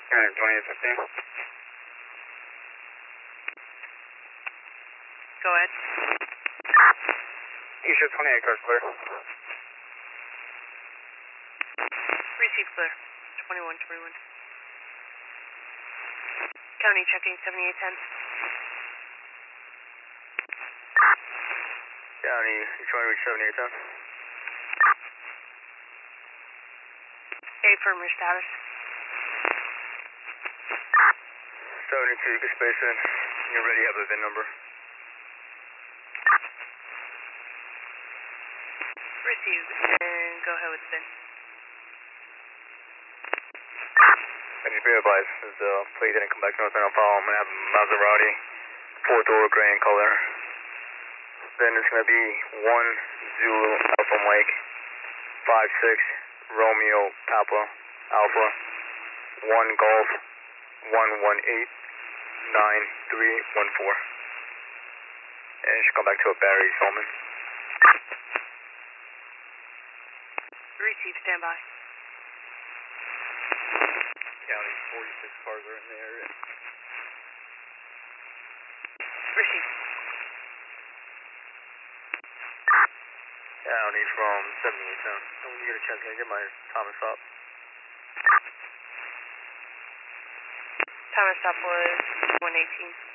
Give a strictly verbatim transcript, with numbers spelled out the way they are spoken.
County twenty-eight fifteen. Go ahead. East twenty-eight, cars clear. Receive clear. twenty-one twenty-one. County checking seventy-eight ten. County, you trying to reach seventy-eight ten? A, firm your status. seventy-two, you can space in. You're ready, have the V I N number. Receive, and go ahead with the V I N. I just be advised, since the plate didn't come back to North Alpha, I'm going to have a Maserati, four door, gray in color. Then it's going to be one Zulu Alpha Mike, five six Romeo Papa Alpha, one Golf, one one eight nine three one four. And it should come back to a Barry Solomon. Receive, stand by. County, forty-six cars are in the area. Receive. County from seventy-eight ten. When you get a chance, can I get my time and stop? Time of stop was one eighteen.